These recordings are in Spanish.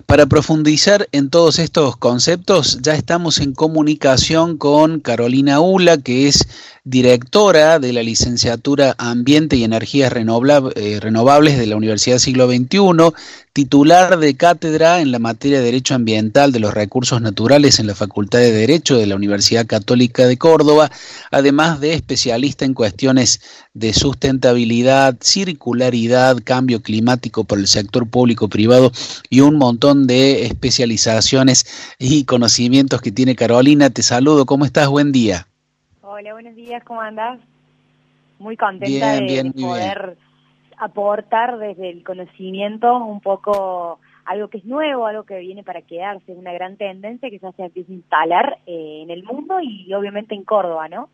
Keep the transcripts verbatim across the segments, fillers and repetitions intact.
Para profundizar en todos estos conceptos, ya estamos en comunicación con Carolina Ula, que es directora de la licenciatura Ambiente y Energías Renobla- eh, Renovables de la Universidad Siglo veintiuno, titular de cátedra en la materia de Derecho Ambiental de los Recursos Naturales en la Facultad de Derecho de la Universidad Católica de Córdoba, además de especialista en cuestiones de sustentabilidad, circularidad, cambio climático por el sector público-privado y un montón de especializaciones y conocimientos que tiene Carolina. Te saludo, ¿cómo estás? Buen día. Hola, buenos días, ¿cómo andás? Muy contenta Bien, de, bien, de muy bien. poder aportar desde el conocimiento un poco algo que es nuevo, algo que viene para quedarse, una gran tendencia que ya se empieza a instalar eh, en el mundo y obviamente en Córdoba, ¿no?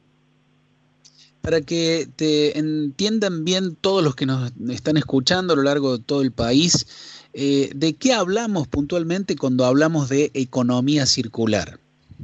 Para que te entiendan bien todos los que nos están escuchando a lo largo de todo el país, eh, ¿de qué hablamos puntualmente cuando hablamos de economía circular?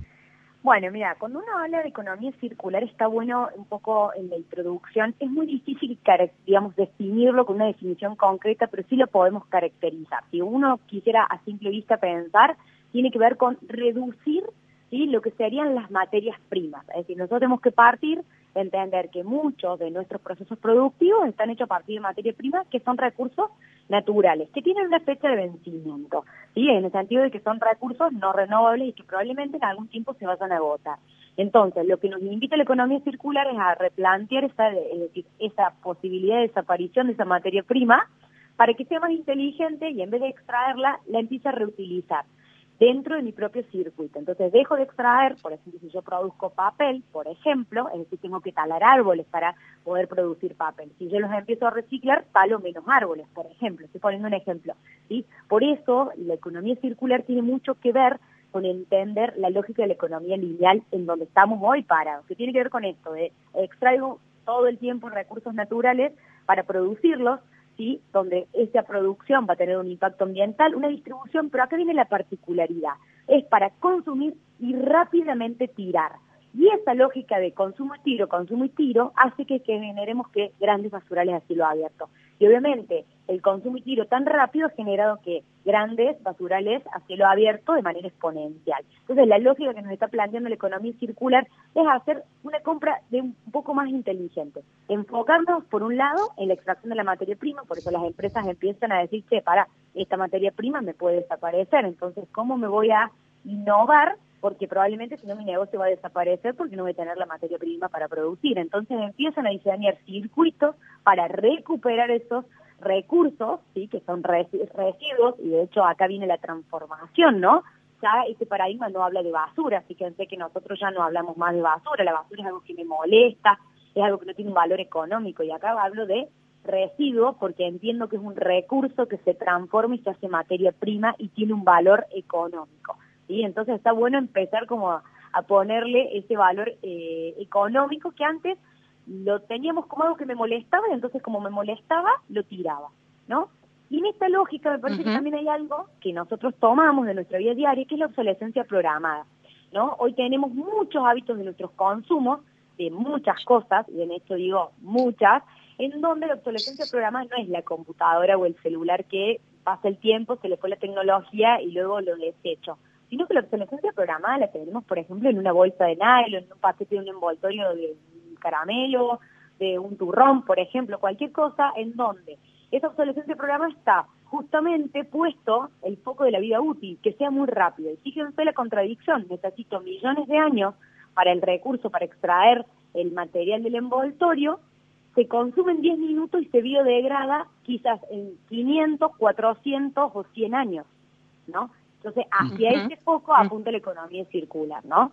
Bueno, mira, cuando uno habla de economía circular está bueno un poco en la introducción. Es muy difícil, digamos, definirlo con una definición concreta, pero sí lo podemos caracterizar. Si uno quisiera a simple vista pensar, tiene que ver con reducir, ¿sí?, lo que serían las materias primas. Es decir, nosotros tenemos que partir de entender que muchos de nuestros procesos productivos están hechos a partir de materias primas que son recursos naturales, que tienen una fecha de vencimiento, ¿sí?, en el sentido de que son recursos no renovables y que probablemente en algún tiempo se vayan a agotar. Entonces, lo que nos invita a la economía circular es a replantear esa, es decir, esa posibilidad de desaparición de esa materia prima para que sea más inteligente y en vez de extraerla, la empiece a reutilizar dentro de mi propio circuito. Entonces dejo de extraer, por ejemplo, si yo produzco papel, por ejemplo, es decir, tengo que talar árboles para poder producir papel. Si yo los empiezo a reciclar, talo menos árboles, por ejemplo. Estoy poniendo un ejemplo, ¿sí? Por eso la economía circular tiene mucho que ver con entender la lógica de la economía lineal en donde estamos hoy parados, que tiene que ver con esto, de extraigo todo el tiempo recursos naturales para producirlos, ¿sí?, donde esa producción va a tener un impacto ambiental, una distribución, pero acá viene la particularidad, es para consumir y rápidamente tirar. Y esa lógica de consumo y tiro, consumo y tiro, hace que, que generemos que grandes basurales a cielo abierto. Y obviamente el consumo y tiro tan rápido ha generado que grandes basurales a cielo abierto de manera exponencial. Entonces la lógica que nos está planteando la economía circular es hacer una compra de un poco más inteligente. Enfocarnos por un lado en la extracción de la materia prima, por eso las empresas empiezan a decir, che, para, esta materia prima me puede desaparecer, entonces ¿cómo me voy a innovar? Porque probablemente si no mi negocio va a desaparecer porque no voy a tener la materia prima para producir. Entonces empiezan a diseñar circuitos para recuperar esos recursos, sí, que son residuos, y de hecho acá viene la transformación, ¿no? Ya este paradigma no habla de basura, fíjense que nosotros ya no hablamos más de basura, la basura es algo que me molesta, es algo que no tiene un valor económico, y acá hablo de residuo porque entiendo que es un recurso que se transforma y se hace materia prima y tiene un valor económico. ¿Sí? Entonces está bueno empezar como a, a ponerle ese valor eh, económico que antes lo teníamos como algo que me molestaba y entonces como me molestaba, lo tiraba, ¿no? Y en esta lógica me parece uh-huh. que también hay algo que nosotros tomamos de nuestra vida diaria, que es la obsolescencia programada, ¿no? Hoy tenemos muchos hábitos de nuestros consumos, de muchas cosas, y en esto digo muchas, en donde la obsolescencia programada no es la computadora o el celular que pasa el tiempo, se le fue la tecnología y luego lo desecho, sino que la obsolescencia programada la tenemos, por ejemplo, en una bolsa de nylon, en un paquete de un envoltorio de un caramelo, de un turrón, por ejemplo, cualquier cosa en donde esa obsolescencia programada está justamente puesto el foco de la vida útil, que sea muy rápido. Y fíjense la contradicción, necesito millones de años para el recurso, para extraer el material del envoltorio, se consume en diez minutos y se biodegrada quizás en quinientos, cuatrocientos o cien años, ¿no? Entonces, hacia uh-huh. ese foco apunta la economía circular, ¿no?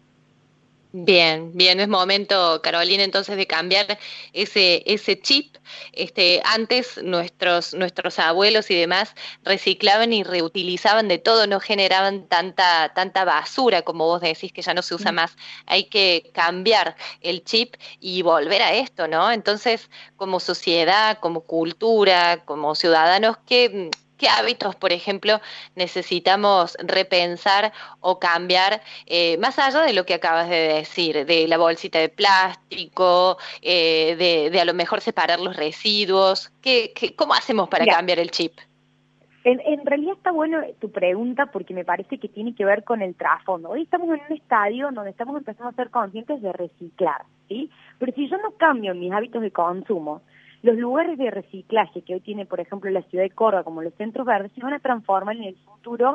Bien, bien, es momento, Carolina, entonces de cambiar ese ese chip. Este, antes nuestros nuestros abuelos y demás reciclaban y reutilizaban de todo, no generaban tanta tanta basura como vos decís que ya no se usa más. Hay que cambiar el chip y volver a esto, ¿no? Entonces, como sociedad, como cultura, como ciudadanos, ¿qué ¿Qué hábitos, por ejemplo, necesitamos repensar o cambiar, eh, más allá de lo que acabas de decir, de la bolsita de plástico, eh, de, de a lo mejor separar los residuos? ¿Qué, qué, ¿Cómo hacemos para Mira, cambiar el chip? En, en realidad está bueno tu pregunta porque me parece que tiene que ver con el trasfondo. Hoy estamos en un estadio donde estamos empezando a ser conscientes de reciclar, ¿sí? Pero si yo no cambio mis hábitos de consumo, los lugares de reciclaje que hoy tiene, por ejemplo, la ciudad de Córdoba, como los centros verdes, se van a transformar en el futuro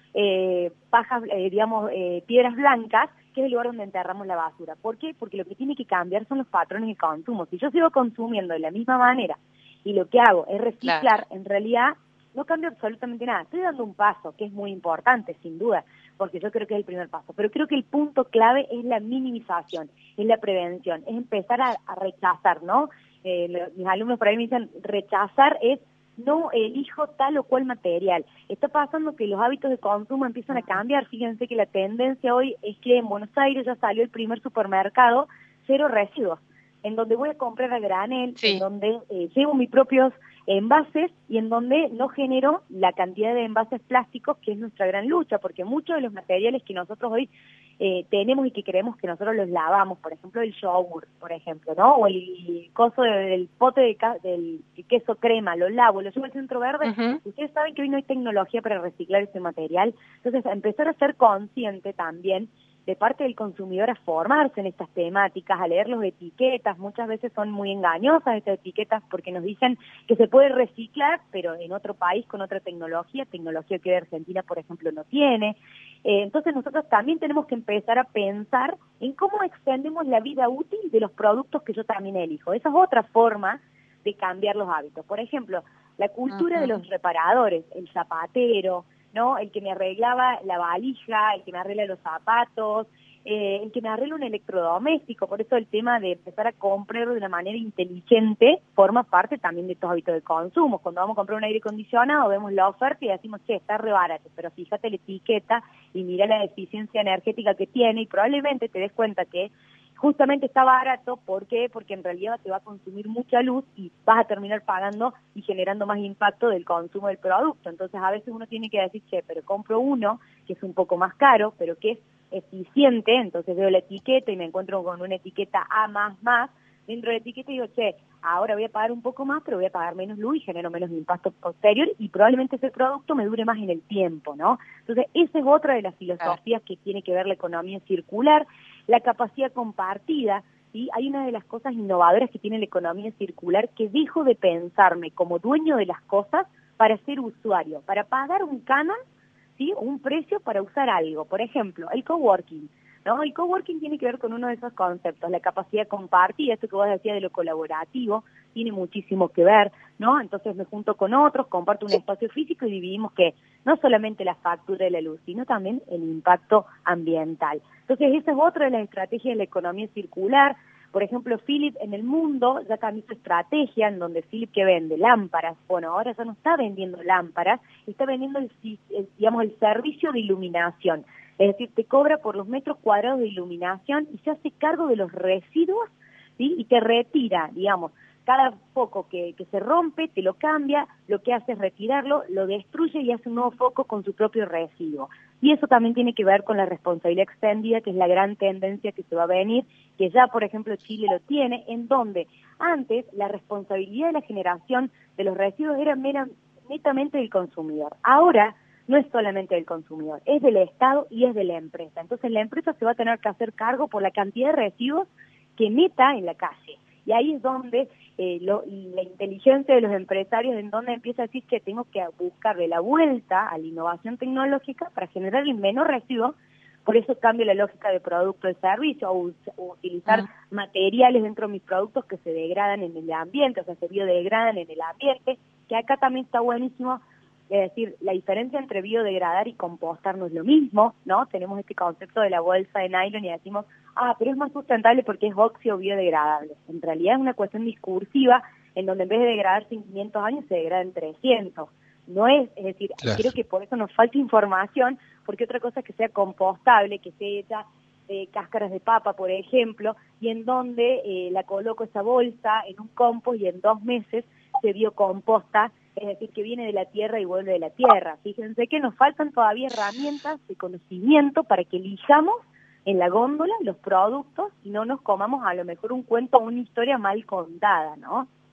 eh, pajas, eh, digamos, eh, piedras blancas, que es el lugar donde enterramos la basura. ¿Por qué? Porque lo que tiene que cambiar son los patrones de consumo. Si yo sigo consumiendo de la misma manera y lo que hago es reciclar, claro, en realidad no cambio absolutamente nada. Estoy dando un paso que es muy importante, sin duda, porque yo creo que es el primer paso. Pero creo que el punto clave es la minimización, es la prevención, es empezar a, a rechazar, ¿no? Eh, lo, mis alumnos por ahí me dicen, rechazar es no elijo tal o cual material. Está pasando que los hábitos de consumo empiezan a cambiar. Fíjense que la tendencia hoy es que en Buenos Aires ya salió el primer supermercado cero residuos, en donde voy a comprar a granel, sí, en donde eh, llevo mis propios envases y en donde no genero la cantidad de envases plásticos, que es nuestra gran lucha, porque muchos de los materiales que nosotros hoy eh, tenemos y que queremos que nosotros los lavamos, por ejemplo el yogur, por ejemplo, ¿no? O el coso del pote de ca del queso crema, lo lavo, lo llevo al centro verde. Uh-huh. Ustedes saben que hoy no hay tecnología para reciclar ese material, entonces empezar a ser consciente también de parte del consumidor a formarse en estas temáticas, a leer las etiquetas. Muchas veces son muy engañosas estas etiquetas porque nos dicen que se puede reciclar, pero en otro país con otra tecnología, tecnología que Argentina, por ejemplo, no tiene. Eh, entonces nosotros también tenemos que empezar a pensar en cómo extendemos la vida útil de los productos que yo también elijo. Esa es otra forma de cambiar los hábitos. Por ejemplo, la cultura uh-huh. de los reparadores, el zapatero, ¿no? El que me arreglaba la valija, el que me arregla los zapatos, eh, el que me arregla un electrodoméstico. Por eso el tema de empezar a comprar de una manera inteligente forma parte también de estos hábitos de consumo. Cuando vamos a comprar un aire acondicionado, vemos la oferta y decimos, che, está re barato, pero fíjate la etiqueta y mira la eficiencia energética que tiene y probablemente te des cuenta que justamente está barato. ¿Por qué? Porque en realidad te va a consumir mucha luz y vas a terminar pagando y generando más impacto del consumo del producto. Entonces a veces uno tiene que decir, che, pero compro uno que es un poco más caro, pero que es eficiente. Entonces veo la etiqueta y me encuentro con una etiqueta A más más. Dentro de la etiqueta digo, che, ahora voy a pagar un poco más, pero voy a pagar menos luz y genero menos impacto posterior y probablemente ese producto me dure más en el tiempo, ¿no? Entonces esa es otra de las filosofías que tiene que ver la economía circular, la capacidad compartida, ¿sí? Hay una de las cosas innovadoras que tiene la economía circular, que dejo de pensarme como dueño de las cosas para ser usuario, para pagar un canon, ¿sí? Un precio para usar algo. Por ejemplo, el coworking, ¿no? El coworking tiene que ver con uno de esos conceptos, la capacidad compartida, esto que vos decías de lo colaborativo, tiene muchísimo que ver, ¿no? Entonces me junto con otros, comparto un espacio físico y dividimos que no solamente la factura de la luz, sino también el impacto ambiental. Entonces esa es otra de las estrategias de la economía circular. Por ejemplo, Philips en el mundo ya cambió su estrategia, en donde Philips que vende lámparas, bueno, ahora ya no está vendiendo lámparas, está vendiendo el, el, digamos, el servicio de iluminación. Es decir, te cobra por los metros cuadrados de iluminación y se hace cargo de los residuos, ¿sí? Y te retira, digamos, cada foco que, que se rompe, te lo cambia, lo que hace es retirarlo, lo destruye y hace un nuevo foco con su propio residuo. Y eso también tiene que ver con la responsabilidad extendida, que es la gran tendencia que se va a venir, que ya, por ejemplo, Chile lo tiene, en donde antes la responsabilidad de la generación de los residuos era mera, netamente del consumidor. Ahora no es solamente del consumidor, es del Estado y es de la empresa. Entonces la empresa se va a tener que hacer cargo por la cantidad de residuos que meta en la calle. Y ahí es donde eh, lo, la inteligencia de los empresarios, en donde empieza a decir que tengo que buscarle la vuelta a la innovación tecnológica para generar el menor residuo. Por eso cambio la lógica de producto de servicio, o, o utilizar ah. materiales dentro de mis productos que se degradan en el ambiente, o sea, se biodegradan en el ambiente, que acá también está buenísimo. Es decir, la diferencia entre biodegradar y compostar no es lo mismo, ¿no? Tenemos este concepto de la bolsa de nylon y decimos, ah, pero es más sustentable porque es óxido biodegradable. En realidad es una cuestión discursiva en donde en vez de degradarse en quinientos años se degrada en trescientos. No es, es decir, claro. Creo que por eso nos falta información, porque otra cosa es que sea compostable, que sea hecha de cáscaras de papa, por ejemplo, y en donde eh, la coloco esa bolsa en un compost y en dos meses se biocomposta, es decir, que viene de la tierra y vuelve de la tierra. Fíjense que nos faltan todavía herramientas de conocimiento para que elijamos en la góndola los productos y no nos comamos a lo mejor un cuento o una historia mal contada, ¿no?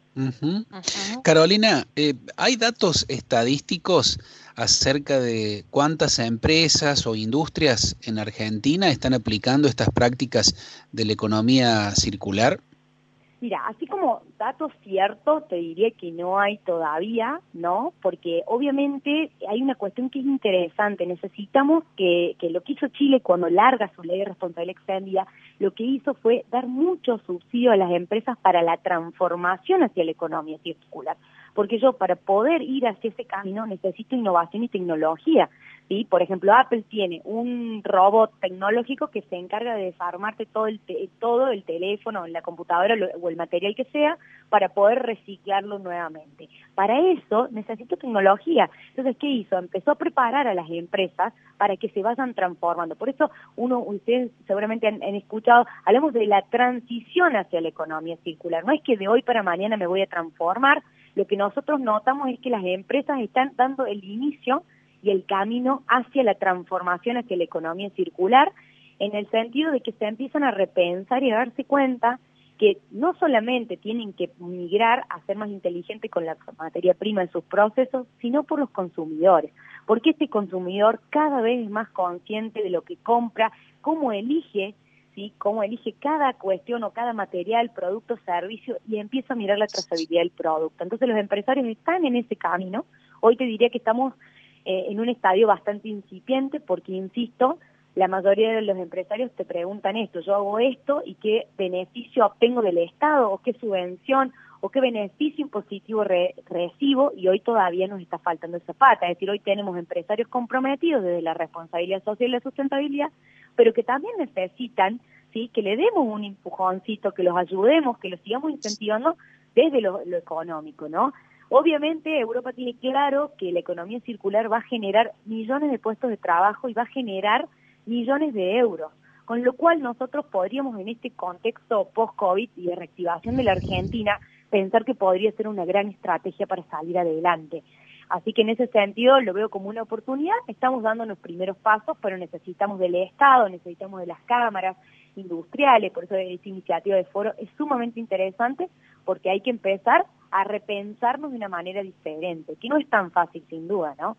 Uh-huh. Uh-huh. Carolina, eh, ¿hay datos estadísticos acerca de cuántas empresas o industrias en Argentina están aplicando estas prácticas de la economía circular? Mira, así como datos ciertos, te diría que no hay todavía, ¿no? Porque obviamente hay una cuestión que es interesante. Necesitamos que, que lo que hizo Chile cuando larga su ley de responsabilidad extendida, lo que hizo fue dar mucho subsidio a las empresas para la transformación hacia la economía circular. Porque yo, para poder ir hacia ese camino, necesito innovación y tecnología, ¿sí? Por ejemplo, Apple tiene un robot tecnológico que se encarga de desarmarte todo el, te todo el teléfono, la computadora lo, o el material que sea, para poder reciclarlo nuevamente. Para eso necesito tecnología. Entonces, ¿qué hizo? Empezó a preparar a las empresas para que se vayan transformando. Por eso, uno, ustedes seguramente han, han escuchado, hablamos de la transición hacia la economía circular. No es que de hoy para mañana me voy a transformar. Lo que nosotros notamos es que las empresas están dando el inicio y el camino hacia la transformación hacia la economía circular, en el sentido de que se empiezan a repensar y a darse cuenta que no solamente tienen que migrar a ser más inteligentes con la materia prima en sus procesos, sino por los consumidores, porque este consumidor cada vez es más consciente de lo que compra, cómo elige, ¿sí? Cómo elige cada cuestión o cada material, producto, servicio, y empieza a mirar la trazabilidad del producto. Entonces los empresarios están en ese camino. Hoy te diría que estamos eh, en un estadio bastante incipiente, porque, insisto, la mayoría de los empresarios te preguntan esto: yo hago esto y qué beneficio obtengo del Estado, o qué subvención, o qué beneficio impositivo re recibo, y hoy todavía nos está faltando esa pata. Es decir, hoy tenemos empresarios comprometidos desde la responsabilidad social y la sustentabilidad, pero que también necesitan, ¿sí?, que le demos un empujoncito, que los ayudemos, que los sigamos incentivando desde lo, lo económico, ¿no? Obviamente Europa tiene claro que la economía circular va a generar millones de puestos de trabajo y va a generar millones de euros, con lo cual nosotros podríamos, en este contexto post-COVID y de reactivación de la Argentina, pensar que podría ser una gran estrategia para salir adelante. Así que en ese sentido lo veo como una oportunidad. Estamos dando los primeros pasos, pero necesitamos del Estado, necesitamos de las cámaras industriales. Por eso esta iniciativa de foro es sumamente interesante, porque hay que empezar a repensarnos de una manera diferente, que no es tan fácil, sin duda, ¿no?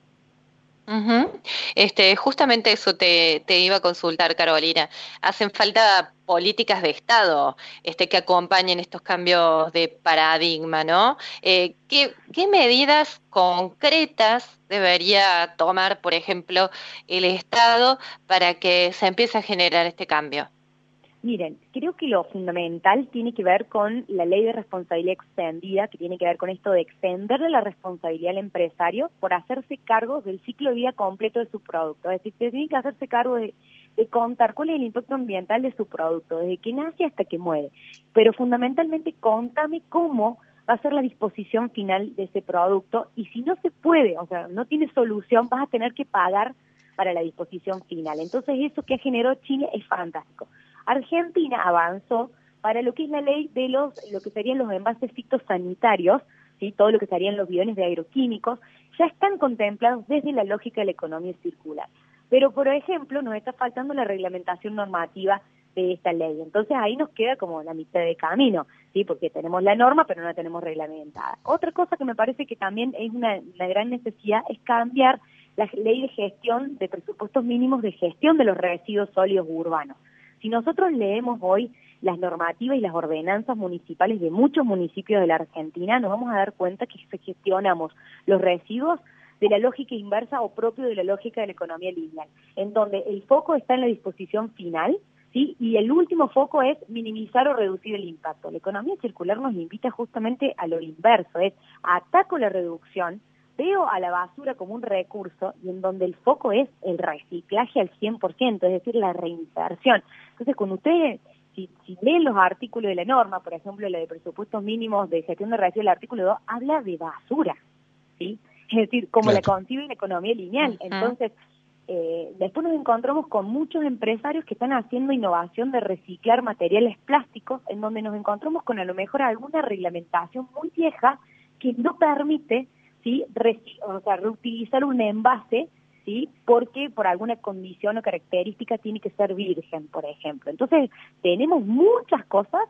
Uh-huh. Este, justamente eso te, te iba a consultar, Carolina. Hacen falta políticas de Estado este, que acompañen estos cambios de paradigma, ¿no? Eh, ¿qué, ¿Qué medidas concretas debería tomar, por ejemplo, el Estado para que se empiece a generar este cambio? Miren, creo que lo fundamental tiene que ver con la ley de responsabilidad extendida, que tiene que ver con esto de extenderle la responsabilidad al empresario por hacerse cargo del ciclo de vida completo de su producto. Es decir, que tiene que hacerse cargo de, de contar cuál es el impacto ambiental de su producto, desde que nace hasta que muere. Pero fundamentalmente, contame cómo va a ser la disposición final de ese producto, y si no se puede, o sea, no tiene solución, vas a tener que pagar para la disposición final. Entonces, eso que ha generado Chile es fantástico. Argentina avanzó para lo que es la ley de los, lo que serían los envases fitosanitarios, ¿sí?, todo lo que serían los bidones de agroquímicos, ya están contemplados desde la lógica de la economía circular. Pero, por ejemplo, nos está faltando la reglamentación normativa de esta ley. Entonces ahí nos queda como la mitad de camino, ¿sí?, porque tenemos la norma, pero no la tenemos reglamentada. Otra cosa que me parece que también es una, una gran necesidad es cambiar la ley de gestión de presupuestos mínimos de gestión de los residuos sólidos urbanos. Si nosotros leemos hoy las normativas y las ordenanzas municipales de muchos municipios de la Argentina, nos vamos a dar cuenta que gestionamos los residuos de la lógica inversa o propio de la lógica de la economía lineal, en donde el foco está en la disposición final, ¿sí?, y el último foco es minimizar o reducir el impacto. La economía circular nos invita justamente a lo inverso, es ataco la reducción, veo a la basura como un recurso, y en donde el foco es el reciclaje al cien por ciento, es decir, la reinserción. Entonces, cuando ustedes, si, si leen los artículos de la norma, por ejemplo, la de presupuestos mínimos de gestión de residuos, el artículo dos, habla de basura, ¿sí? Es decir, como claro, la concibe la economía lineal. Uh-huh. Entonces, eh, después nos encontramos con muchos empresarios que están haciendo innovación de reciclar materiales plásticos, en donde nos encontramos con a lo mejor alguna reglamentación muy vieja que no permite, ¿sí?, Reci o sea, reutilizar un envase, ¿sí?, porque por alguna condición o característica tiene que ser virgen, por ejemplo. Entonces, tenemos muchas cosas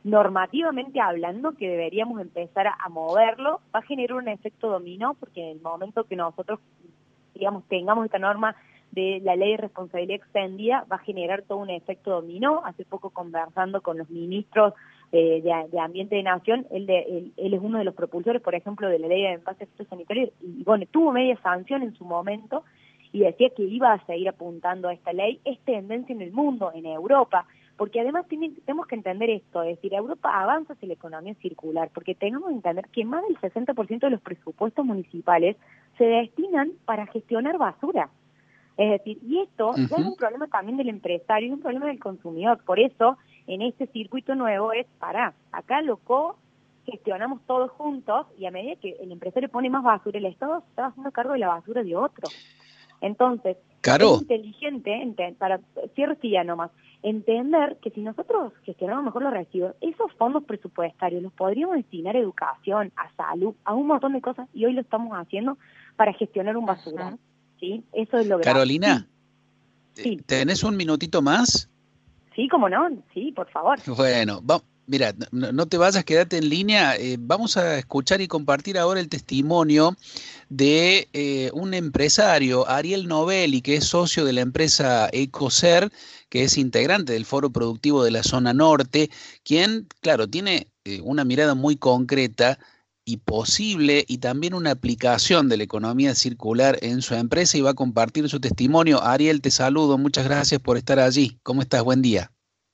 normativamente hablando, que deberíamos empezar a, a moverlo, va a generar un efecto dominó, porque en el momento que nosotros, digamos, tengamos esta norma de la ley de responsabilidad extendida, va a generar todo un efecto dominó. Hace poco, conversando con los ministros eh, de, de Ambiente de Nación, él, de, él, él es uno de los propulsores, por ejemplo, de la ley de envases fitosanitarios, y bueno, tuvo media sanción en su momento, y decía que iba a seguir apuntando a esta ley. Es tendencia en el mundo, en Europa, porque además tiene, tenemos que entender esto, es decir, Europa avanza hacia la economía circular, porque tenemos que entender que más del sesenta por ciento de los presupuestos municipales se destinan para gestionar basura. Es decir, y esto uh-huh. ya es un problema también del empresario, es un problema del consumidor. Por eso, en este circuito nuevo es, pará, acá lo co-gestionamos todos juntos, y a medida que el empresario pone más basura, el Estado se está haciendo cargo de la basura de otro. Entonces, Caro. es inteligente, ent- para cierro sí ya nomás, entender que si nosotros gestionamos mejor los residuos, esos fondos presupuestarios los podríamos destinar a educación, a salud, a un montón de cosas, y hoy lo estamos haciendo para gestionar un basurón. Uh-huh. ¿Sí? Eso es lo grave. Carolina, sí. ¿tenés un minutito más? Sí, cómo no, sí, por favor. Bueno, va, mira, no, no te vayas, quédate en línea. Eh, vamos a escuchar y compartir ahora el testimonio de eh, un empresario, Ariel Novelli, que es socio de la empresa Ecocer, que es integrante del Foro Productivo de la Zona Norte, quien, claro, tiene eh, una mirada muy concreta y posible, y también una aplicación de la economía circular en su empresa, y va a compartir su testimonio. Ariel, te saludo, muchas gracias por estar allí. ¿Cómo estás? Buen día.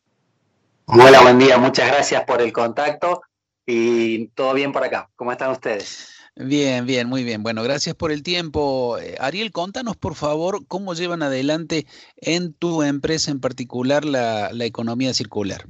Hola, buen día, muchas gracias por el contacto y todo bien por acá. ¿Cómo están ustedes? Bien, bien, muy bien. Bueno, gracias por el tiempo. Eh, Ariel, contanos por favor cómo llevan adelante en tu empresa en particular la, la economía circular.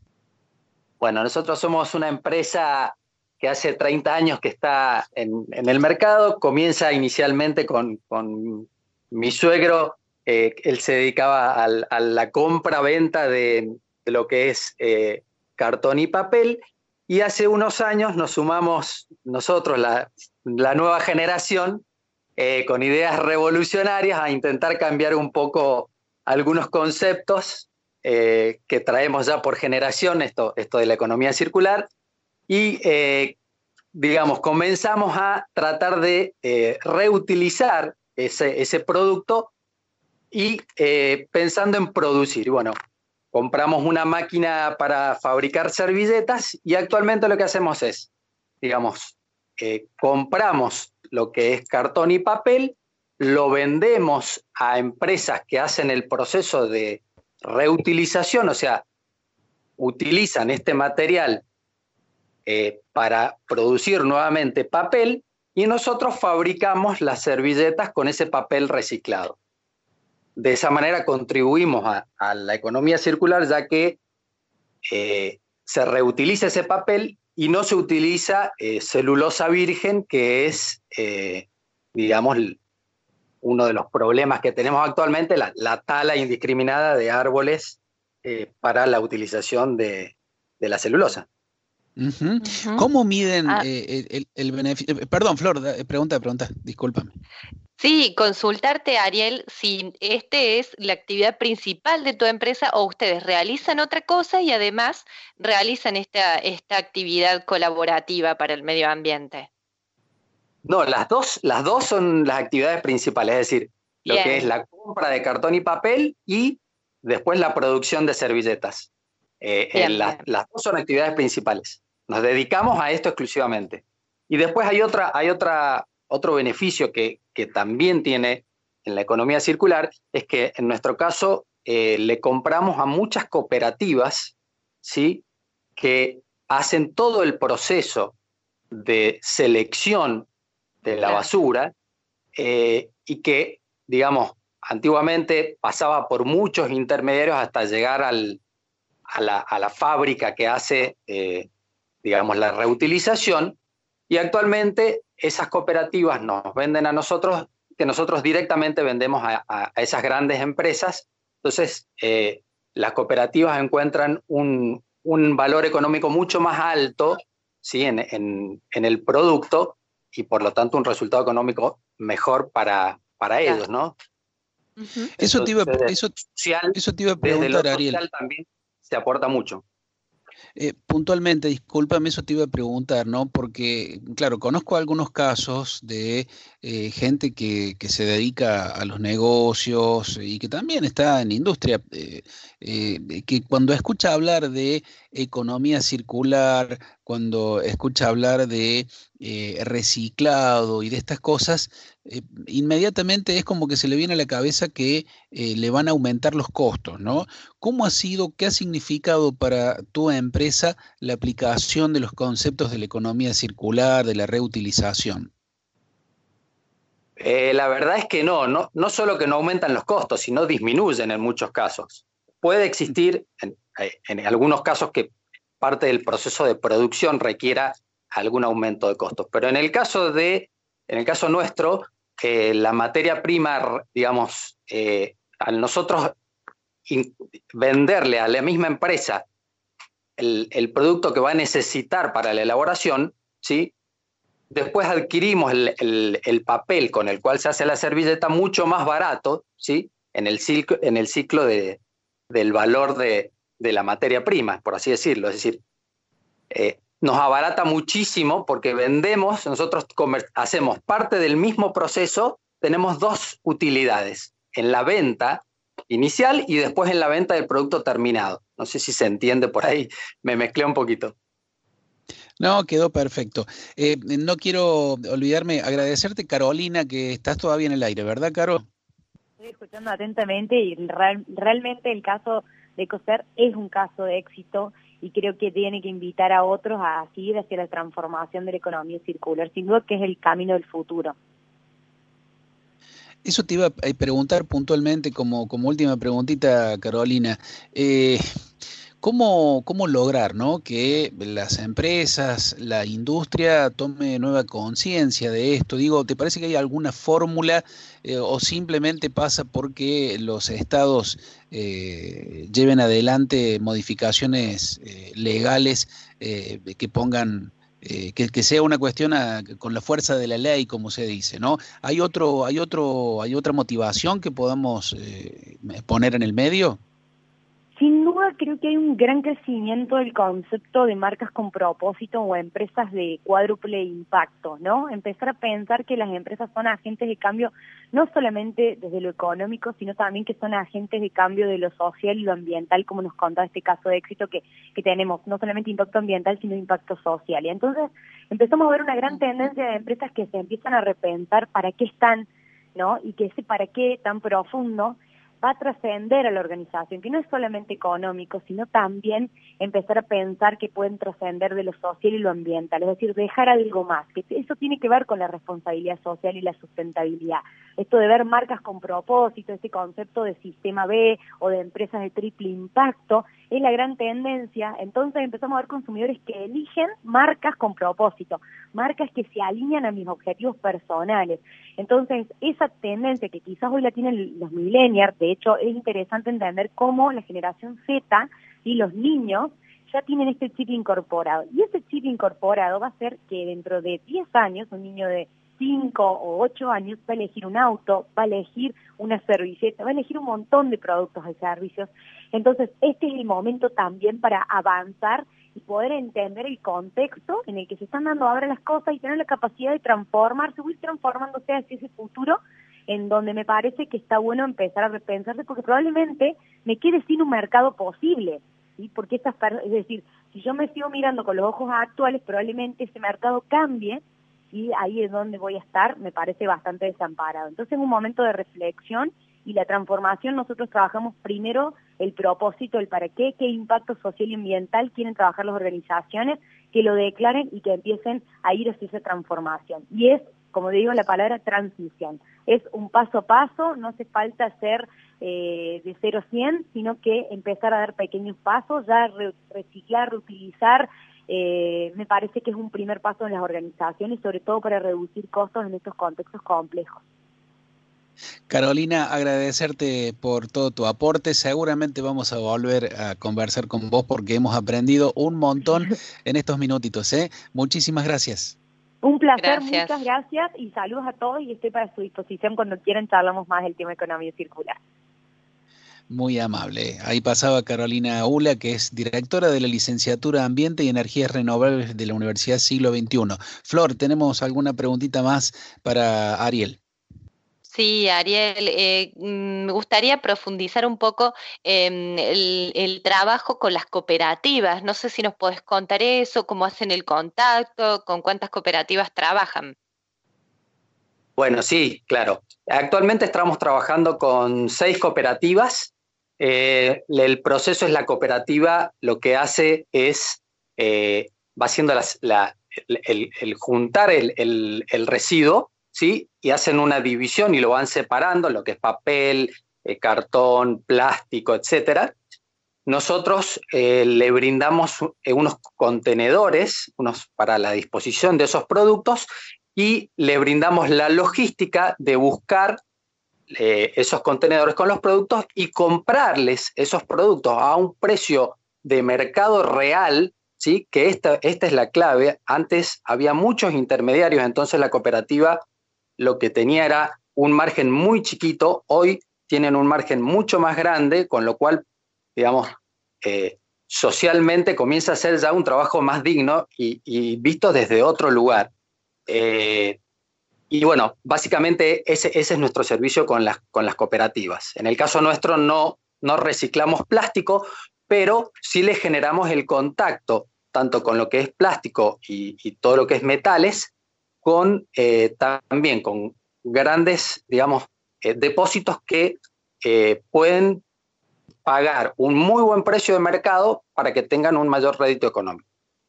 Bueno, nosotros somos una empresa que hace treinta años que está en, en el mercado. Comienza inicialmente con, con mi suegro, eh, él se dedicaba al, a la compra-venta de, de lo que es eh, cartón y papel, y hace unos años nos sumamos nosotros, la, la nueva generación, eh, con ideas revolucionarias a intentar cambiar un poco algunos conceptos eh, que traemos ya por generación, esto, esto de la economía circular. Y, eh, digamos, comenzamos a tratar de eh, reutilizar ese, ese producto y eh, pensando en producir. Y bueno, compramos una máquina para fabricar servilletas y actualmente lo que hacemos es, digamos, eh, compramos lo que es cartón y papel, lo vendemos a empresas que hacen el proceso de reutilización, o sea, utilizan este material Eh, para producir nuevamente papel, y nosotros fabricamos las servilletas con ese papel reciclado. De esa manera contribuimos a, a la economía circular, ya que eh, se reutiliza ese papel y no se utiliza eh, celulosa virgen, que es, eh, digamos, uno de los problemas que tenemos actualmente, la, la tala indiscriminada de árboles eh, para la utilización de, de la celulosa. Uh-huh. Uh-huh. ¿Cómo miden ah. eh, el, el beneficio? Perdón, Flor, pregunta, pregunta, discúlpame. Sí, consultarte, Ariel, si este es la actividad principal de tu empresa o ustedes realizan otra cosa y además realizan esta, esta actividad colaborativa para el medio ambiente. No, las dos, las dos son las actividades principales, es decir, lo Bien. que es la compra de cartón y papel y después la producción de servilletas. Eh, bien, las, las dos son actividades principales. Nos dedicamos a esto exclusivamente. Y después hay, otra, hay otra, otro beneficio que, que también tiene en la economía circular, es que en nuestro caso eh, le compramos a muchas cooperativas, ¿sí?, que hacen todo el proceso de selección de la basura eh, y que, digamos, antiguamente pasaba por muchos intermediarios hasta llegar al, a, la, a la fábrica que hace, eh, digamos, la reutilización, y actualmente esas cooperativas nos venden a nosotros, que nosotros directamente vendemos a, a, a esas grandes empresas. Entonces, eh, las cooperativas encuentran un, un valor económico mucho más alto, ¿sí?, en, en, en el producto, y por lo tanto un resultado económico mejor para, para claro. ellos, ¿no? Uh-huh. Eso, te iba, eso, social, eso te iba a preguntar, desde lo Ariel. social también se aporta mucho. Eh, puntualmente, discúlpame, eso te iba a preguntar, ¿no? Porque, claro, conozco algunos casos de eh, gente que, que se dedica a los negocios y que también está en industria, eh, eh, que cuando escucha hablar de economía circular, cuando escucha hablar de eh, reciclado y de estas cosas, eh, inmediatamente es como que se le viene a la cabeza que eh, le van a aumentar los costos, ¿no? ¿Cómo ha sido, qué ha significado para tu empresa la aplicación de los conceptos de la economía circular, de la reutilización? Eh, la verdad es que no, no, no solo que no aumentan los costos, sino disminuyen en muchos casos. Puede existir en, en algunos casos que parte del proceso de producción requiera algún aumento de costos, pero en el caso de, en el caso nuestro, eh, la materia prima, digamos, eh, al nosotros in, venderle a la misma empresa el, el producto que va a necesitar para la elaboración, ¿sí? Después adquirimos el, el, el papel con el cual se hace la servilleta mucho más barato, ¿sí? En el ciclo, en el ciclo de, del valor de, de la materia prima, por así decirlo. Es decir, eh, nos abarata muchísimo porque vendemos, nosotros comer, hacemos parte del mismo proceso, tenemos dos utilidades, en la venta inicial y después en la venta del producto terminado. No sé si se entiende por ahí, me mezclé un poquito. No, quedó perfecto. Eh, no quiero olvidarme, agradecerte, Carolina, que estás todavía en el aire, ¿verdad, Caro? Estoy escuchando atentamente y real, realmente el caso de Ecocer es un caso de éxito y creo que tiene que invitar a otros a seguir hacia la transformación de la economía circular, sin duda que es el camino del futuro. Eso te iba a preguntar puntualmente como, como última preguntita, Carolina. Eh, ¿Cómo, cómo lograr, ¿no? que las empresas, la industria tome nueva conciencia de esto? Digo, ¿te parece que hay alguna fórmula eh, o simplemente pasa porque los estados eh, lleven adelante modificaciones eh, legales eh, que pongan, eh, que, que sea una cuestión a- con la fuerza de la ley, como se dice, ¿no? ¿Hay otro, hay otro, hay otra motivación que podamos eh, poner en el medio? Sin duda creo que hay un gran crecimiento del concepto de marcas con propósito o empresas de cuádruple impacto, ¿no? Empezar a pensar que las empresas son agentes de cambio no solamente desde lo económico, sino también que son agentes de cambio de lo social y lo ambiental, como nos contaba este caso de éxito que, que tenemos, no solamente impacto ambiental, sino impacto social. Y entonces empezamos a ver una gran tendencia de empresas que se empiezan a repensar para qué están, ¿no? Y que ese para qué tan profundo va a trascender a la organización, que no es solamente económico, sino también empezar a pensar que pueden trascender de lo social y lo ambiental, es decir, dejar algo más, que eso tiene que ver con la responsabilidad social y la sustentabilidad. Esto de ver marcas con propósito, ese concepto de sistema B o de empresas de triple impacto, es la gran tendencia. Entonces empezamos a ver consumidores que eligen marcas con propósito, marcas que se alinean a mis objetivos personales. Entonces, esa tendencia que quizás hoy la tienen los millennials, de hecho es interesante entender cómo la generación Z y los niños ya tienen este chip incorporado. Y ese chip incorporado va a hacer que dentro de diez años, un niño de cinco o ocho años va a elegir un auto, va a elegir una servilleta, va a elegir un montón de productos y servicios. Entonces, este es el momento también para avanzar y poder entender el contexto en el que se están dando ahora las cosas y tener la capacidad de transformarse, o ir transformándose hacia ese futuro en donde me parece que está bueno empezar a repensarse, porque probablemente me quede sin un mercado posible, ¿sí? Porque estas, es decir, si yo me sigo mirando con los ojos actuales, probablemente ese mercado cambie y ahí es donde voy a estar, me parece bastante desamparado. Entonces, en un momento de reflexión y la transformación, nosotros trabajamos primero el propósito, el para qué, qué impacto social y ambiental quieren trabajar las organizaciones, que lo declaren y que empiecen a ir hacia esa transformación. Y es, como digo, la palabra transición. Es un paso a paso, no hace falta hacer eh, de cero a cien, sino que empezar a dar pequeños pasos, ya re reciclar, reutilizar. Eh, me parece que es un primer paso en las organizaciones, sobre todo para reducir costos en estos contextos complejos. Carolina, agradecerte por todo tu aporte. Seguramente vamos a volver a conversar con vos porque hemos aprendido un montón en estos minutitos, ¿eh? Muchísimas gracias. Un placer, Gracias. muchas gracias y saludos a todos y estoy para su disposición cuando quieran charlamos más del tema de economía circular. Muy amable. Ahí pasaba Carolina Ula, que es directora de la Licenciatura Ambiente y Energías Renovables de la Universidad Siglo veintiuno. Flor, ¿tenemos alguna preguntita más para Ariel? Sí, Ariel, eh, mm, me gustaría profundizar un poco en el, el trabajo con las cooperativas. No sé si nos podés contar eso, cómo hacen el contacto, con cuántas cooperativas trabajan. Bueno, sí, claro. Actualmente estamos trabajando con seis cooperativas. Eh, el proceso es la cooperativa, lo que hace es, eh, va haciendo las- la- el, el- el juntar el, el- el residuo, ¿sí? Y hacen una división y lo van separando, lo que es papel, eh, cartón, plástico, etcétera. Nosotros eh, le brindamos eh, unos contenedores unos, para la disposición de esos productos y le brindamos la logística de buscar eh, esos contenedores con los productos y comprarles esos productos a un precio de mercado real, ¿sí? Que esta, esta es la clave. Antes había muchos intermediarios, entonces la cooperativa lo que tenía era un margen muy chiquito, hoy tienen un margen mucho más grande, con lo cual, digamos, eh, socialmente comienza a ser ya un trabajo más digno y, y visto desde otro lugar. Eh, y bueno, básicamente ese, ese es nuestro servicio con las, con las cooperativas. En el caso nuestro no, no reciclamos plástico, pero sí le generamos el contacto, tanto con lo que es plástico y, y todo lo que es metales, con eh, también con grandes, digamos, eh, depósitos que eh, pueden pagar un muy buen precio de mercado para que tengan un mayor rédito económico.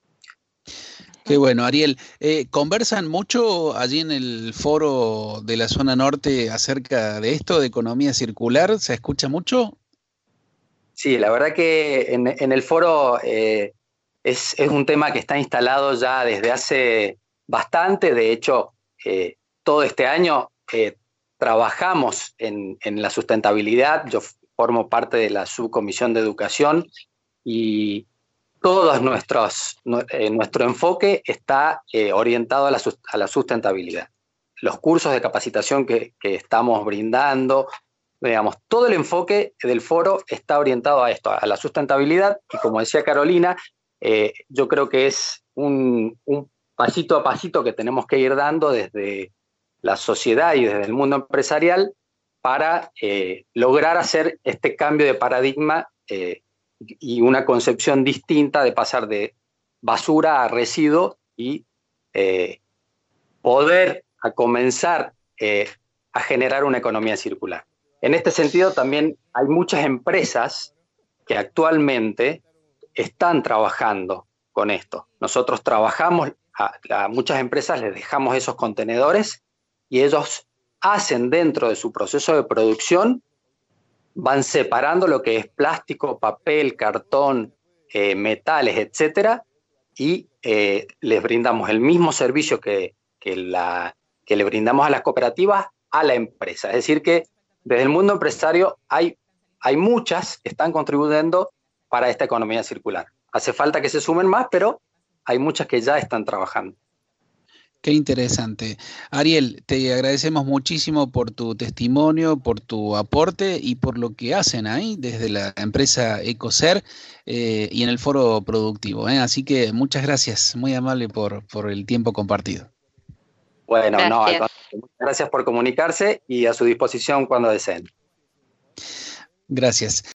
Qué bueno, Ariel. Eh, ¿conversan mucho allí en el foro de la zona norte acerca de esto, de economía circular? ¿Se escucha mucho? Sí, la verdad que en, en el foro eh, es, es un tema que está instalado ya desde hace bastante. De hecho, eh, todo este año eh, trabajamos en, en la sustentabilidad. Yo formo parte de la subcomisión de educación y todos nuestros, eh, nuestro enfoque está eh, orientado a la, a la sustentabilidad. Los cursos de capacitación que, que estamos brindando, digamos, todo el enfoque del foro está orientado a esto, a la sustentabilidad, y como decía Carolina, eh, yo creo que es un, un pasito a pasito que tenemos que ir dando desde la sociedad y desde el mundo empresarial para eh, lograr hacer este cambio de paradigma eh, y una concepción distinta de pasar de basura a residuo y eh, poder a comenzar eh, a generar una economía circular. En este sentido, también hay muchas empresas que actualmente están trabajando con esto. Nosotros trabajamos, a, a muchas empresas les dejamos esos contenedores y ellos hacen dentro de su proceso de producción, van separando lo que es plástico, papel, cartón, eh, metales, etcétera, y eh, les brindamos el mismo servicio que, que, la, que le brindamos a las cooperativas a la empresa. Es decir que desde el mundo empresario hay, hay muchas que están contribuyendo para esta economía circular. Hace falta que se sumen más, pero hay muchas que ya están trabajando. Qué interesante. Ariel, te agradecemos muchísimo por tu testimonio, por tu aporte y por lo que hacen ahí desde la empresa Ecocer eh, y en el foro productivo. ¿eh? Así que muchas gracias, muy amable por, por el tiempo compartido. Bueno, no, al Gracias. contrario, muchas gracias por comunicarse y a su disposición cuando deseen. Gracias.